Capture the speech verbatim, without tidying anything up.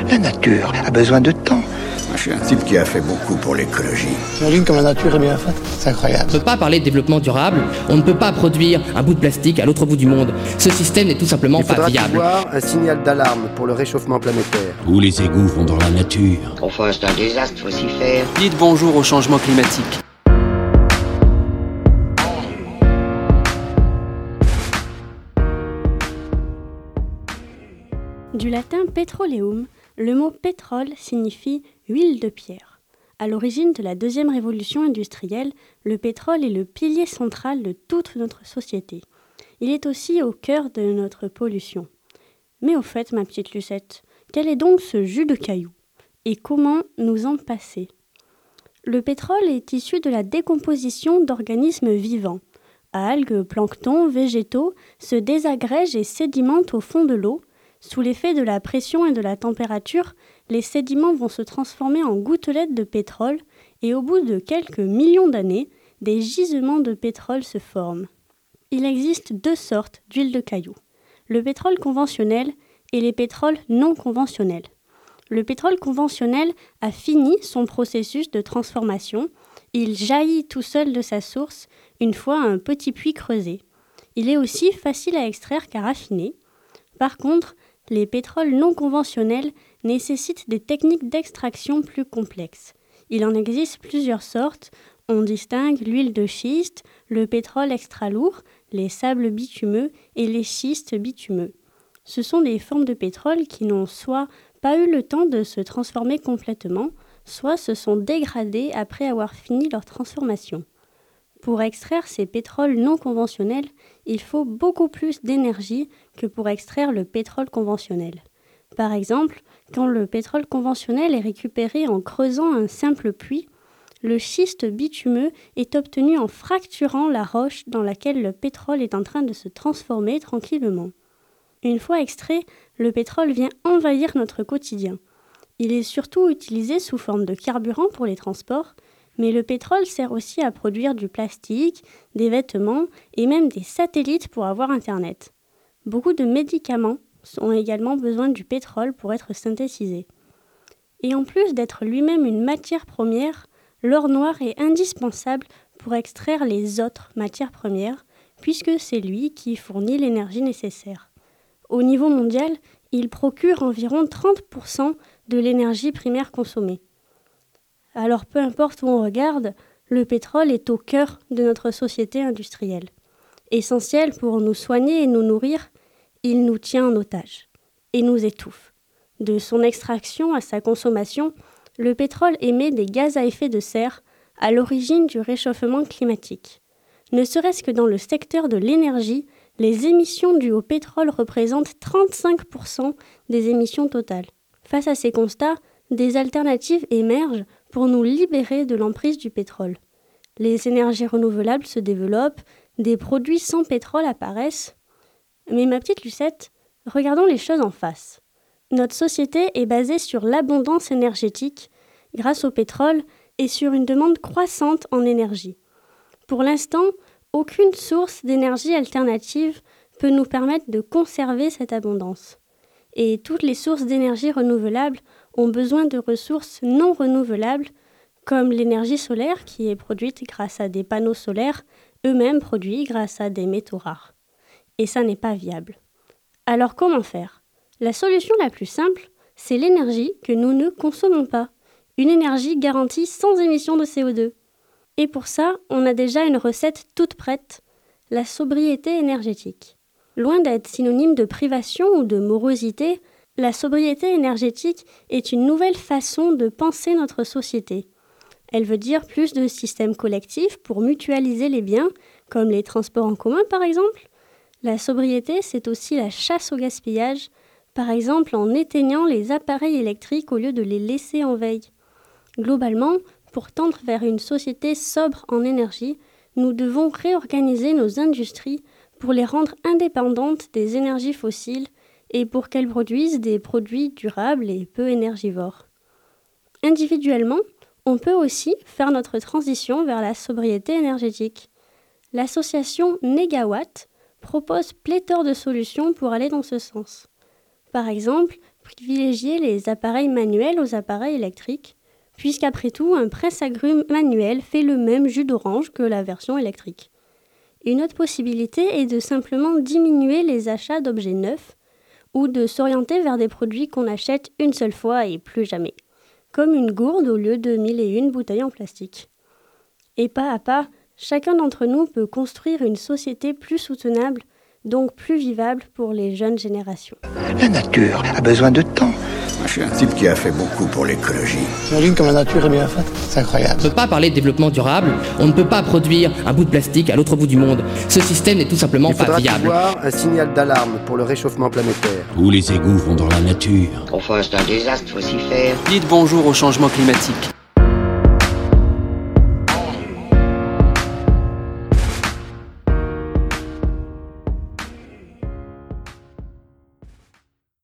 La nature a besoin de temps. Je suis un type qui a fait beaucoup pour l'écologie. J'imagine comme la nature est bien faite. C'est incroyable. On ne peut pas parler de développement durable, on ne peut pas produire un bout de plastique à l'autre bout du monde. Ce système n'est tout simplement pas viable. Il faudra avoir un signal d'alarme pour le réchauffement planétaire. Où les égouts vont dans la nature. Enfin, c'est un désastre, faut s'y faire. Dites bonjour au changement climatique. Du latin petroleum, le mot pétrole signifie huile de pierre. À l'origine de la deuxième révolution industrielle, le pétrole est le pilier central de toute notre société. Il est aussi au cœur de notre pollution. Mais au fait, ma petite Lucette, quel est donc ce jus de caillou ? Et comment nous en passer ? Le pétrole est issu de la décomposition d'organismes vivants. Algues, planctons, végétaux se désagrègent et sédimentent au fond de l'eau. Sous l'effet de la pression et de la température, les sédiments vont se transformer en gouttelettes de pétrole et au bout de quelques millions d'années, des gisements de pétrole se forment. Il existe deux sortes d'huile de caillou, le pétrole conventionnel et les pétroles non conventionnels. Le pétrole conventionnel a fini son processus de transformation. Il jaillit tout seul de sa source une fois un petit puits creusé. Il est aussi facile à extraire qu'à raffiner. Par contre, les pétroles non conventionnels nécessitent des techniques d'extraction plus complexes. Il en existe plusieurs sortes. On distingue l'huile de schiste, le pétrole extra lourd, les sables bitumeux et les schistes bitumeux. Ce sont des formes de pétrole qui n'ont soit pas eu le temps de se transformer complètement, soit se sont dégradées après avoir fini leur transformation. Pour extraire ces pétroles non conventionnels, il faut beaucoup plus d'énergie que pour extraire le pétrole conventionnel. Par exemple, quand le pétrole conventionnel est récupéré en creusant un simple puits, le schiste bitumeux est obtenu en fracturant la roche dans laquelle le pétrole est en train de se transformer tranquillement. Une fois extrait, le pétrole vient envahir notre quotidien. Il est surtout utilisé sous forme de carburant pour les transports, mais le pétrole sert aussi à produire du plastique, des vêtements et même des satellites pour avoir Internet. Beaucoup de médicaments ont également besoin du pétrole pour être synthétisés. Et en plus d'être lui-même une matière première, l'or noir est indispensable pour extraire les autres matières premières, puisque c'est lui qui fournit l'énergie nécessaire. Au niveau mondial, il procure environ trente pour cent de l'énergie primaire consommée. Alors peu importe où on regarde, le pétrole est au cœur de notre société industrielle. Essentiel pour nous soigner et nous nourrir, il nous tient en otage et nous étouffe. De son extraction à sa consommation, le pétrole émet des gaz à effet de serre à l'origine du réchauffement climatique. Ne serait-ce que dans le secteur de l'énergie, les émissions dues au pétrole représentent trente-cinq pour cent des émissions totales. Face à ces constats, des alternatives émergent pour nous libérer de l'emprise du pétrole. Les énergies renouvelables se développent, des produits sans pétrole apparaissent. Mais ma petite Lucette, regardons les choses en face. Notre société est basée sur l'abondance énergétique grâce au pétrole et sur une demande croissante en énergie. Pour l'instant, aucune source d'énergie alternative peut nous permettre de conserver cette abondance. Et toutes les sources d'énergie renouvelables ont besoin de ressources non renouvelables, comme l'énergie solaire qui est produite grâce à des panneaux solaires, eux-mêmes produits grâce à des métaux rares. Et ça n'est pas viable. Alors comment faire ? La solution la plus simple, c'est l'énergie que nous ne consommons pas. Une énergie garantie sans émission de C O deux. Et pour ça, on a déjà une recette toute prête, la sobriété énergétique. Loin d'être synonyme de privation ou de morosité, la sobriété énergétique est une nouvelle façon de penser notre société. Elle veut dire plus de systèmes collectifs pour mutualiser les biens, comme les transports en commun par exemple. La sobriété, c'est aussi la chasse au gaspillage, par exemple en éteignant les appareils électriques au lieu de les laisser en veille. Globalement, pour tendre vers une société sobre en énergie, nous devons réorganiser nos industries pour les rendre indépendantes des énergies fossiles et pour qu'elles produisent des produits durables et peu énergivores. Individuellement, on peut aussi faire notre transition vers la sobriété énergétique. L'association Negawatt propose pléthore de solutions pour aller dans ce sens. Par exemple, privilégier les appareils manuels aux appareils électriques, puisqu'après tout, un presse-agrumes manuel fait le même jus d'orange que la version électrique. Une autre possibilité est de simplement diminuer les achats d'objets neufs ou de s'orienter vers des produits qu'on achète une seule fois et plus jamais, comme une gourde au lieu de mille et une bouteilles en plastique. Et pas à pas, chacun d'entre nous peut construire une société plus soutenable, donc plus vivable pour les jeunes générations. La nature a besoin de temps. Je suis un type qui a fait beaucoup pour l'écologie. T'imagines comme la nature est bien faite? C'est incroyable. On ne peut pas parler de développement durable, on ne peut pas produire un bout de plastique à l'autre bout du monde. Ce système n'est tout simplement Il pas faudra viable. avoir un signal d'alarme pour le réchauffement planétaire. Tous les égouts vont dans la nature. Au fond, c'est un désastre, faut s'y faire. Dites bonjour au changement climatique.